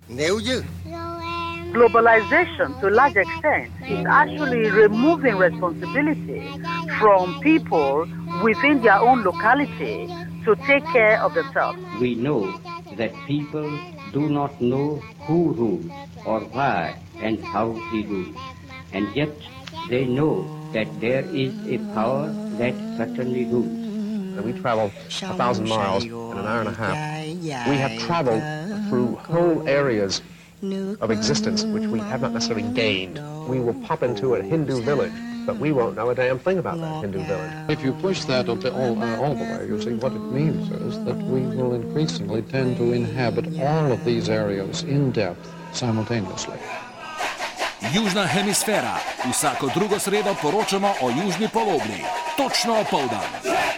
Nếu như Globalization, to a large extent, is actually removing responsibility from people within their own locality to take care of themselves. We know that people do not know who rules or why and how he rules, and yet they know that there is a power that certainly rules. We traveled 1,000 miles in an hour and a half. We have traveled through whole areas of existence which we have not necessarily gained. We will pop into a Hindu village, but we won't know a damn thing about that Hindu village. If you push that all the way, you see what it means is that we will increasingly tend to inhabit all of these areas in depth simultaneously. Južna hemisfera. Vsako drugo sredo poročamo o južni polobli. Točno opoldan.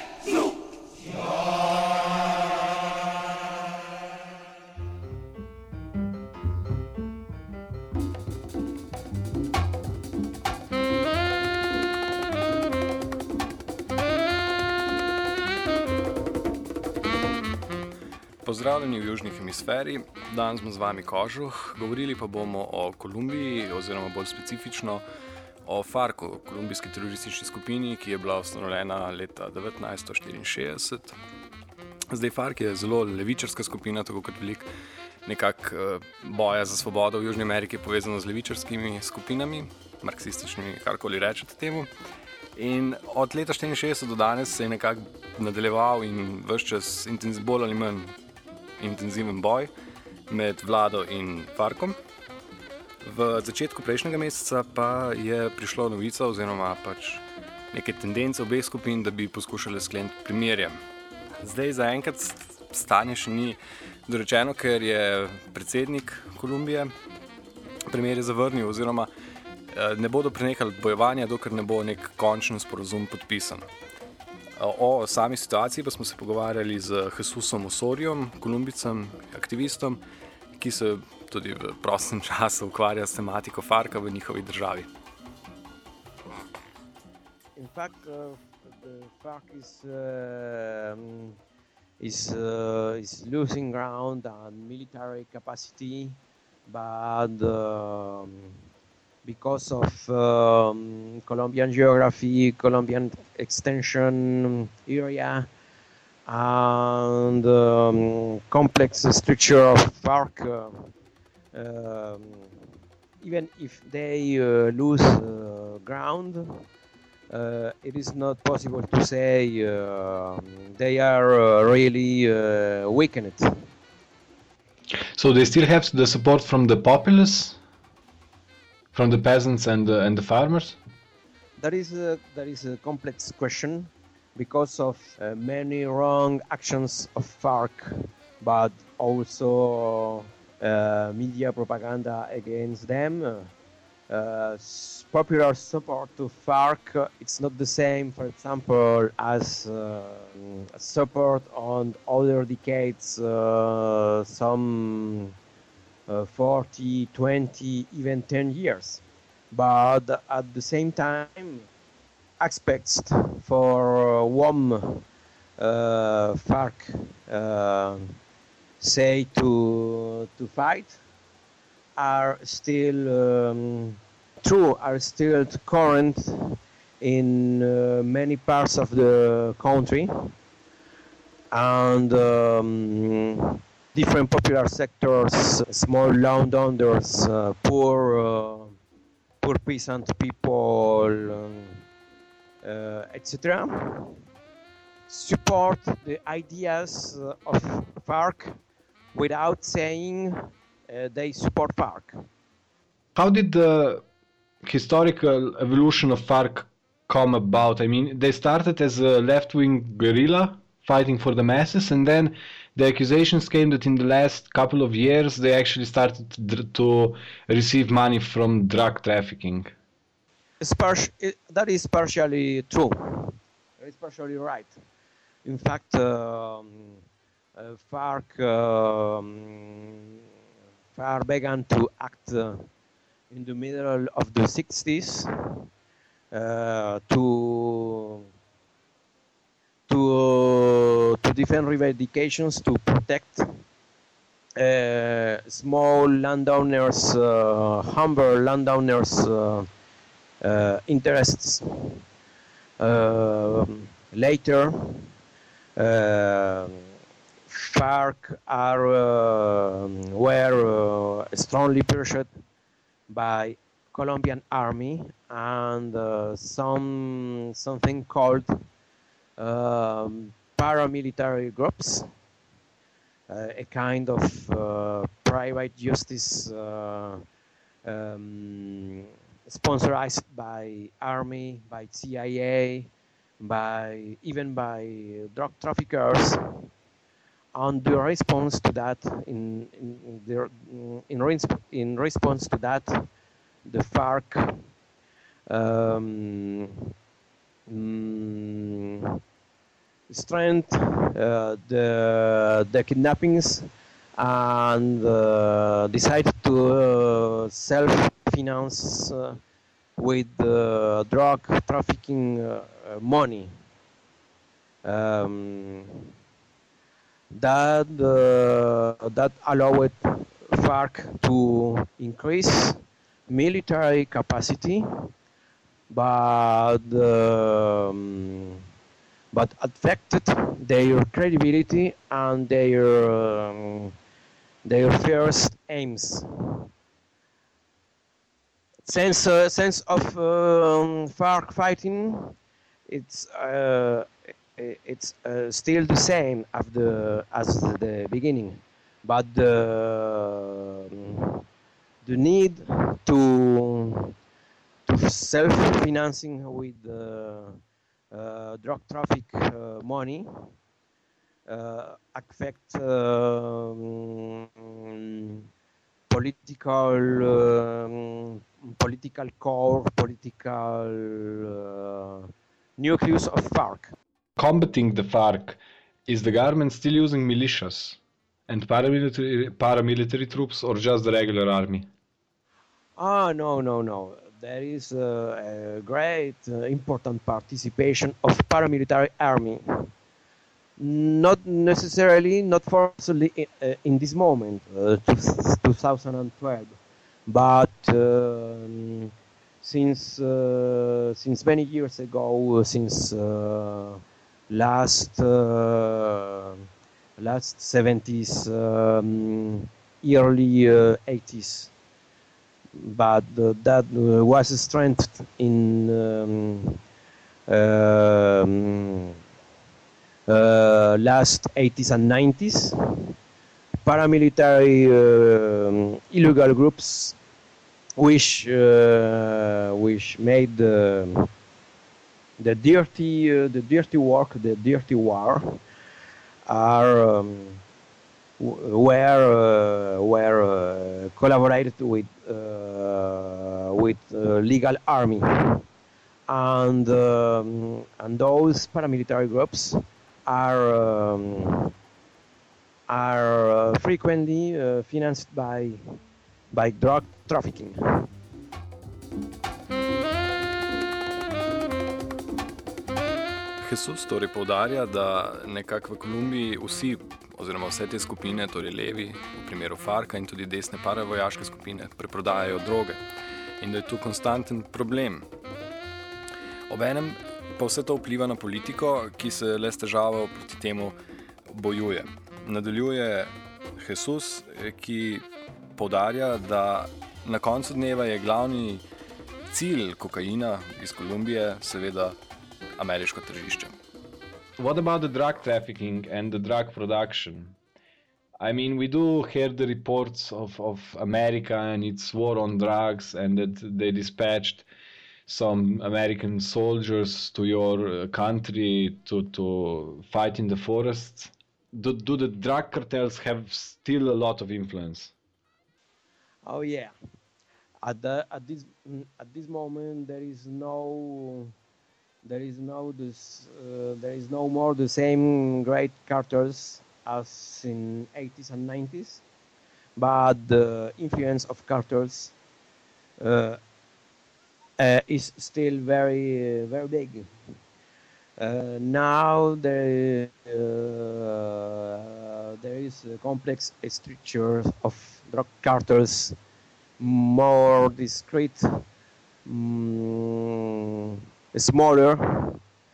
Pozdravljeni v južni hemisferi, danes smo z vami Kožuh, govorili pa bomo o Kolumbiji oziroma bolj specifično o FARC-u, kolumbijski teroristični skupini, ki je bila ustanovljena leta 1964. Zdaj FARC je zelo levičarska skupina, tako kot veliko nekako boja za svobodo v Južni Ameriki povezano z levičarskimi skupinami, marksističnimi, karkoli rečete temu. In od leta 1964 do danes se je nekako nadaljeval in ves čas bolj ali manj intenziven boj med vlado in FARC-om. V začetku prejšnjega meseca pa je prišlo novica oziroma pač neke tendence obeh skupin, da bi poskušali skleniti primirje. Zdaj zaenkrat stanje še ni dorečeno, ker je predsednik Kolumbije primirje zavrnil oziroma ne bodo prenehali bojevanja, dokler ne bo nek končen sporazum podpisan. O sami situaciji pa smo se pogovarjali z Jesusom Osorijom, Kolumbicem, aktivistom, ki se tudi v prostem času ukvarja s tematiko FARC-a v njihovi državi. In fact, the FARC is losing ground on military capacity, but because of Colombian geography, Colombian extension area, and complex structure of FARC, even if they lose ground, it is not possible to say they are really weakened. So they still have the support from the populace? From the peasants and the farmers? That is a complex question because of many wrong actions of FARC, but also media propaganda against them. Popular support to FARC, it's not the same, for example, as support on other decades, some 40, 20, even 10 years. But at the same time, aspects for whom FARC say to fight are still true, are still current in many parts of the country. And different popular sectors, small landowners, poor peasant people, etc., support the ideas of FARC without saying they support FARC. How did the historical evolution of FARC come about? I mean, they started as a left-wing guerrilla fighting for the masses, and then the accusations came that in the last couple of years they actually started to receive money from drug trafficking. That is partially true. That is partially right. In fact, FARC began to act in the middle of the 60s to defend reivindications, to protect small landowners, humble landowners' interests. Later, FARC were strongly pursued by Colombian army and something called paramilitary groups, a kind of private justice sponsored by army, by CIA, even by drug traffickers. And the response to that, in response to that, the FARC strengthened the kidnappings and decided to self-finance with drug trafficking money. That allowed FARC to increase military capacity, but affected their credibility and their first aims. Sense of FARC fighting, it's still the same as the beginning, but the need to self-financing with drug traffic money affect political core, political nucleus of FARC. Combating the FARC, is the government still using militias and paramilitary troops, or just the regular army? No. There is a great important participation of paramilitary army. Not necessarily, not forcibly in this moment, 2012, but since many years ago, since last 70s, early 80s. But that was strengthened in last 80s and 90s. Paramilitary illegal groups which made the dirty work, the dirty war, were collaborated with legal army, and those paramilitary groups are frequently financed by drug trafficking. Jesus torej poudarja, da nekako v Kolumbiji vsi, oziroma vse te skupine, torej levi, v primeru FARC-a in tudi desne paravojaške skupine, preprodajajo droge in da je tu konstanten problem. Obenem pa vse to vpliva na politiko, ki se le s težavo proti temu bojuje. Nadaljuje Jesus, ki poudarja, da na koncu dneva je glavni cilj kokaina iz Kolumbije seveda ameriško tržišče. What about the drug trafficking and the drug production? I mean, we do hear the reports of America and its war on drugs, and that they dispatched some American soldiers to your country to fight in the forests. Do the drug cartels have still a lot of influence? Oh yeah. At this moment, there is no more the same great cartels as in 80s and 90s, but the influence of cartels is still very big. Now there is a complex structure of drug cartels, more discreet, smaller,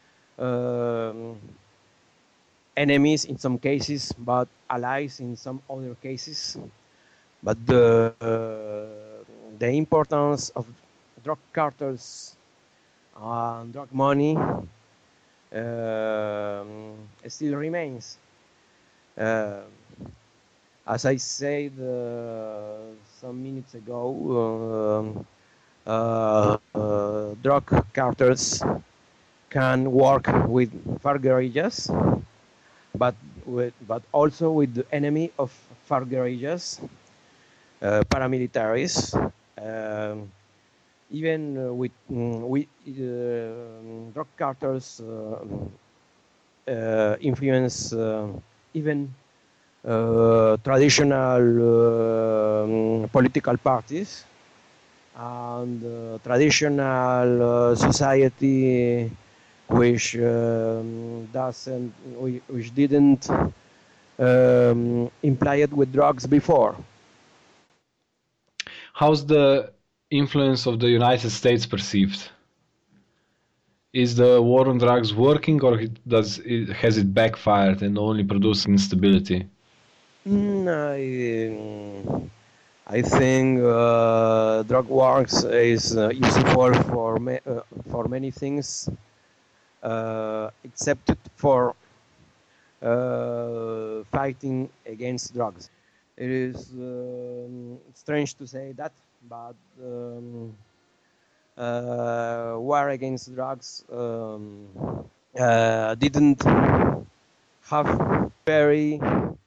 enemies in some cases, but allies in some other cases. But the importance of drug cartels and drug money still remains. As I said some minutes ago, drug cartels can work with FARC guerrillas, but also with the enemy of FARC guerrillas, paramilitaries, even with drug cartels influence even traditional political parties and traditional society which didn't imply it with drugs before. How's the influence of the United States perceived? Is the war on drugs working, or has it backfired and only produced instability? I think drug wars is useful for many things, except for fighting against drugs. It is strange to say that, but war against drugs didn't have very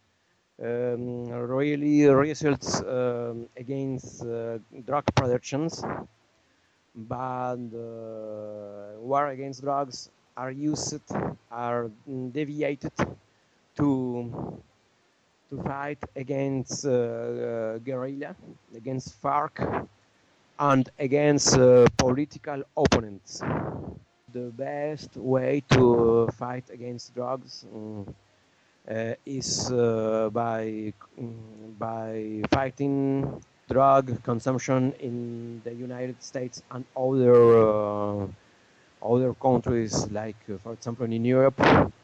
really results against drug productions, but war against drugs are deviated to fight against guerrilla, against FARC, and against political opponents. The best way to fight against drugs is by fighting drug consumption in the United States and other countries, like for example in Europe,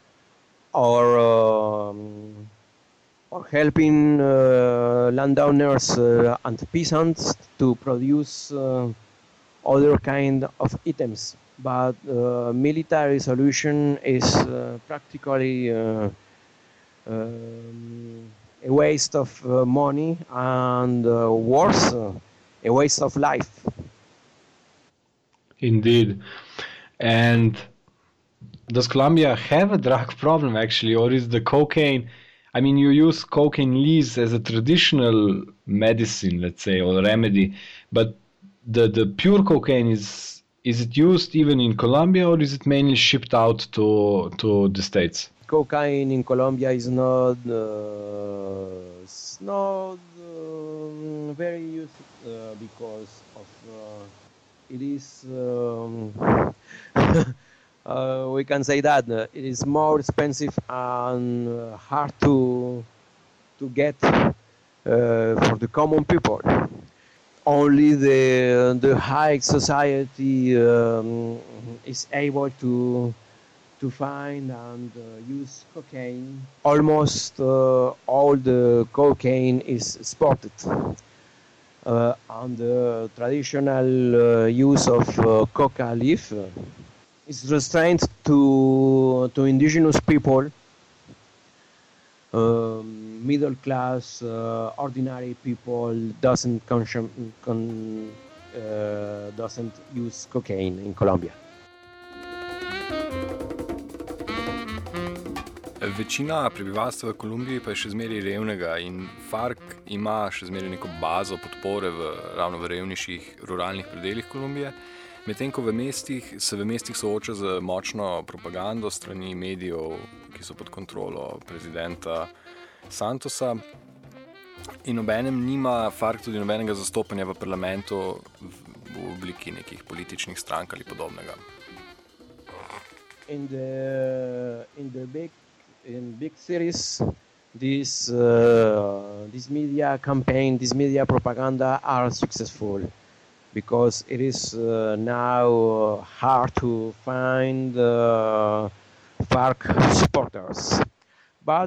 or helping landowners and peasants to produce other kind of items. But military solution is practically a waste of money and worse, a waste of life. Indeed. And does Colombia have a drug problem actually, or is the cocaine? I mean, you use cocaine leaves as a traditional medicine, let's say, or remedy, but the pure cocaine is it used even in Colombia, or is it mainly shipped out to the States? Cocaine in Colombia is not very used because of it is. We can say that it is more expensive and hard to get for the common people. Only the high society is able to find and use cocaine. Almost all the cocaine is exported. And the traditional use of coca leaf is restrained to indigenous people, middle class, ordinary people doesn't use cocaine in Colombia. Večina prebivalstva v Kolumbiji pa je še zmeraj revnega in FARC ima še zmeraj neko bazo podpore ravno v revnejših ruralnih predelih Kolumbije, medtem ko se v mestih sooča z močno propagando strani medijev, ki so pod kontrolo prezidenta Santosa, in obenem nima FARC tudi nobenega zastopanja v parlamentu v obliki nekih političnih strank ali podobnega. In big cities, this media campaign, this media propaganda are successful, because it is now hard to find FARC supporters. But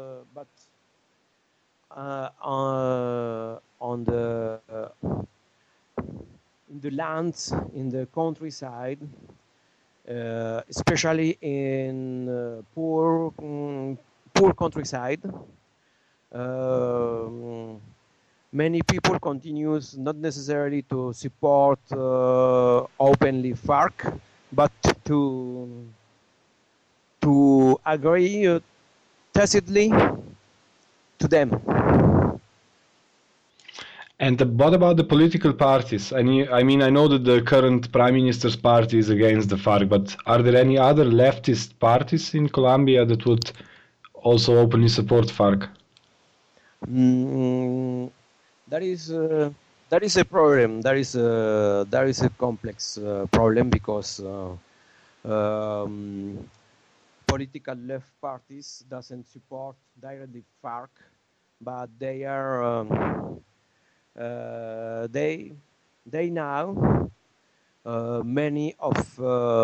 on the in the lands, in the countryside, especially in poor countryside, many people continues not necessarily to support openly FARC, but to agree tacitly to them. And what about the political parties? I mean, I know that the current prime minister's party is against the FARC, but are there any other leftist parties in Colombia that would also openly support FARC? That is a problem. That is a complex problem, because political left parties doesn't support directly FARC, but they are they now many of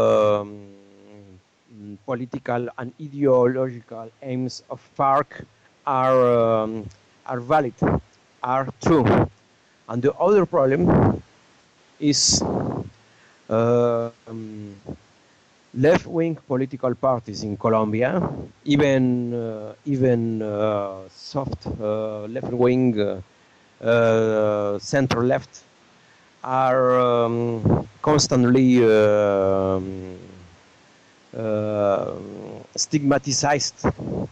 political and ideological aims of FARC are valid, are true. And the other problem is left-wing political parties in Colombia, even soft left-wing, center-left, are constantly stigmatized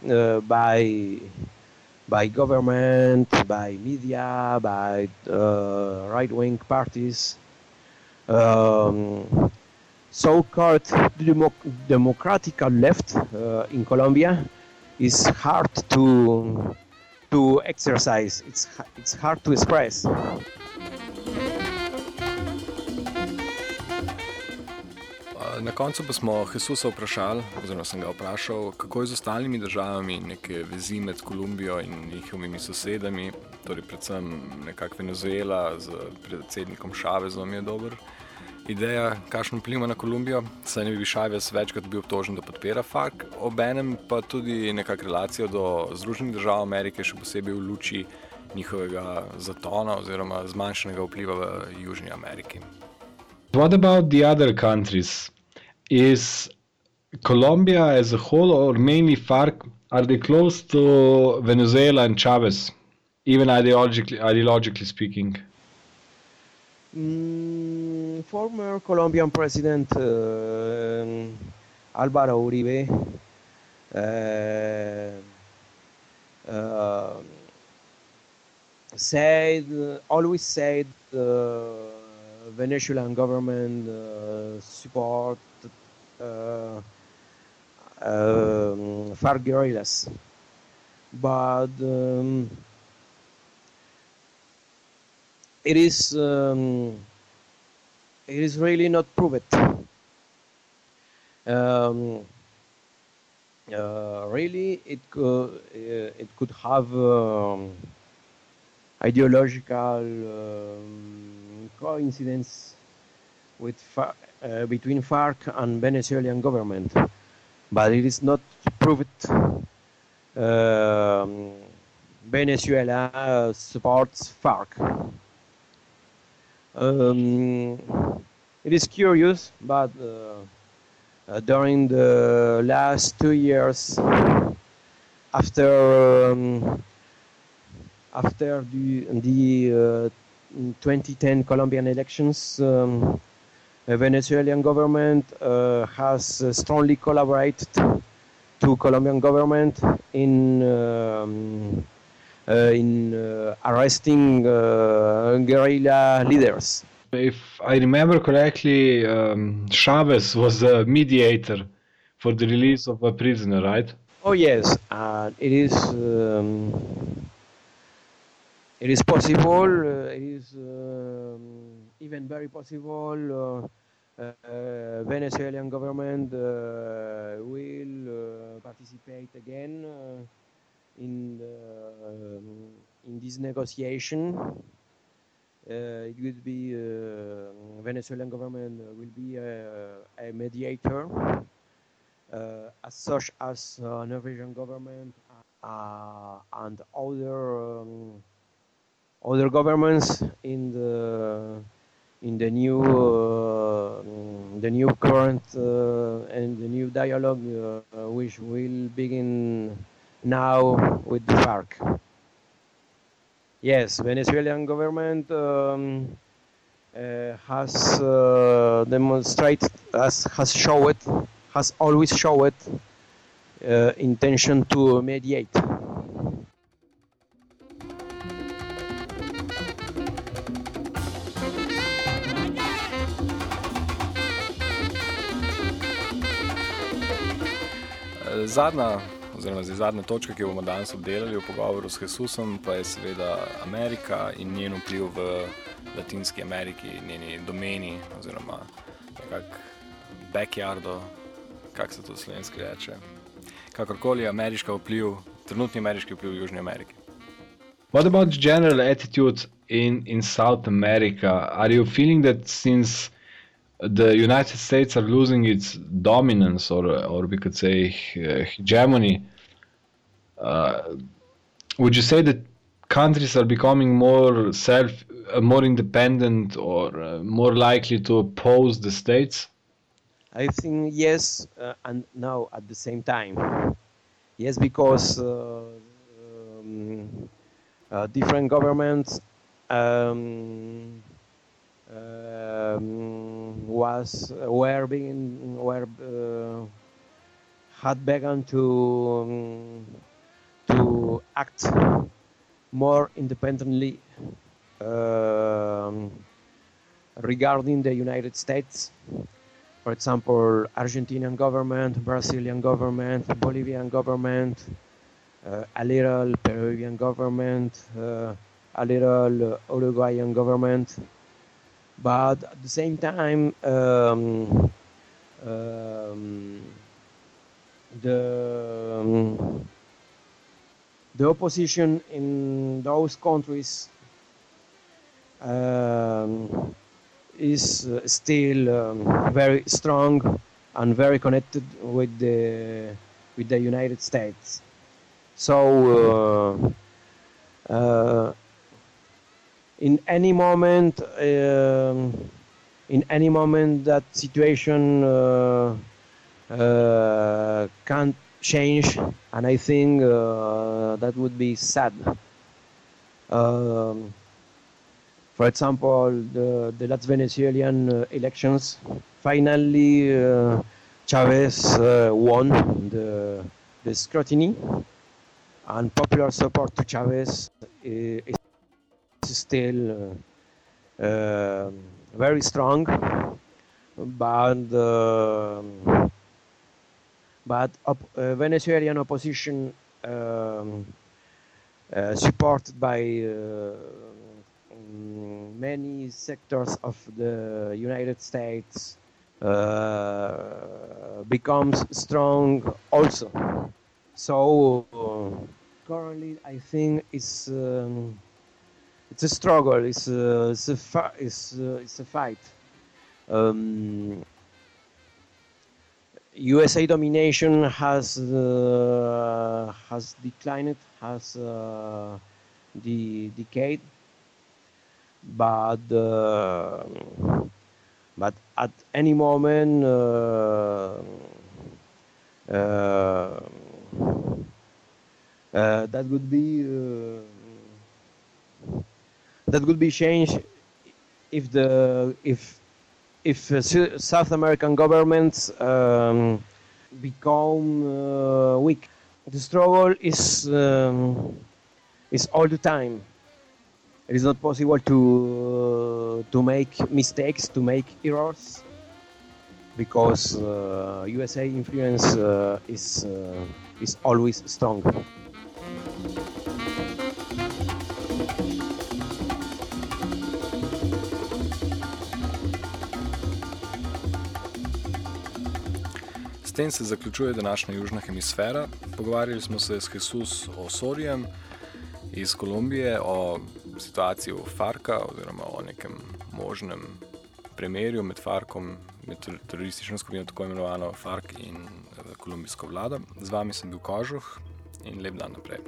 by government, by media, by right-wing parties. So-called democratic left in Colombia is hard to exercise. It's hard to express. Na koncu pa smo Jesusa vprašali, oziroma sem ga vprašal, kako je z ostalimi državami neke vezi med Kolumbijo in njihovimi sosedami, torej predvsem nekako Venezuela z predsednikom Chávezom je dober ideja, kakšno vpliva na Kolumbijo, saj ne bi Chávez večkrat bil obtožen, da podpira FARC, obenem pa tudi nekako relacijo do Združenih držav Amerike, še posebej v luči njihovega zatona oziroma zmanjšanega vpliva v Južni Ameriki. What about the other countries? Is Colombia as a whole, or mainly FARC, are they close to Venezuela and Chávez, even ideologically speaking? Former Colombian President Álvaro Uribe always said Venezuelan government support FARC guerrillas, but it is really not proved. Really, it could have ideological coincidence with between FARC and Venezuelan government, but it is not proved. Venezuela supports FARC. It is curious, but during the last 2 years, after the 2010 Colombian elections, the Venezuelan government has strongly collaborated to Colombian government in arresting guerrilla leaders. If I remember correctly, Chávez was a mediator for the release of a prisoner, right? Oh yes, it is possible. It is even very possible. Venezuelan government will participate again in this negotiation. It will be Venezuelan government will be a mediator, as such as Norwegian government and other governments in the new current and the new dialogue which will begin now with the FARC. Yes, Venezuelan government has demonstrated, has always showed intention to mediate. Zadnja točka, ki jo bomo danes obdelali v pogovoru s Jesusom, pa je seveda Amerika in njen vpliv v Latinski Ameriki, njeni domeni oziroma nekako backyardu, kako se to slovenski reče. Kakorkoli trenutni ameriški vpliv v Južni Ameriki. What about general attitude in South America? Are you feeling that since the United States are losing its dominance, or we could say hegemony, would you say that countries are becoming more independent, or more likely to oppose the states? I think yes, and no at the same time. Yes, because different governments had begun to act more independently regarding the United States. For example, Argentinian government, Brazilian government, Bolivian government, a little Peruvian government, a little Uruguayan government. But at the same time, the opposition in those countries is still very strong and very connected with the United States. So in any moment that situation can change, and I think that would be sad. For example, the last Venezuelan elections, finally Chavez won the scrutiny, and popular support to Chavez is still very strong, but Venezuelan opposition supported by many sectors of the United States becomes strong also. So currently, I think it's a struggle. It's a fight. USA domination has declined, has decayed, but at any moment that would be changed if South American governments become weak. The struggle is all the time. It is not possible to make mistakes, to make errors, because USA influence is always strong. S tem se zaključuje današnja južna hemisfera. Pogovarjali smo se s Jesus Osoriem iz Kolumbije o situaciji v FARC-a oziroma o nekem možnem premirju med FARC-om, med teroristično skupino, tako imenovano FARC in kolumbijsko vlado. Z vami sem bil Kožuh in lep dan naprej.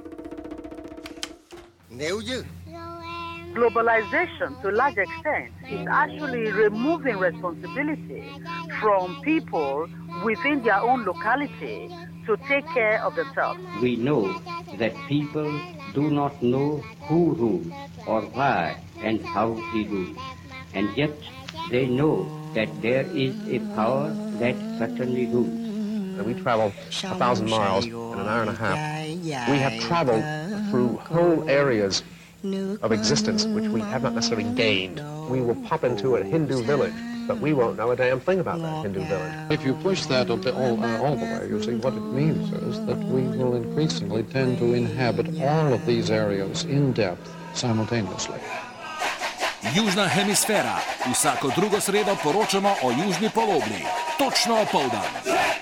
Globalization, to a large extent, is actually removing responsibility from people within their own locality to take care of themselves. We know that people do not know who rules or why and how he rules, and yet they know that there is a power that certainly rules. We travel 1,000 miles in an hour and a half. We have traveled through whole areas of existence which we have not necessarily gained. We will pop into a Hindu village, but we won't know a damn thing about that Hindu village. If you push that all the way, you see what it means is that we will increasingly tend to inhabit all of these areas in depth simultaneously. Južna hemisfera. Vsako drugo sredo poročamo o južni polobli. Točno opoldan.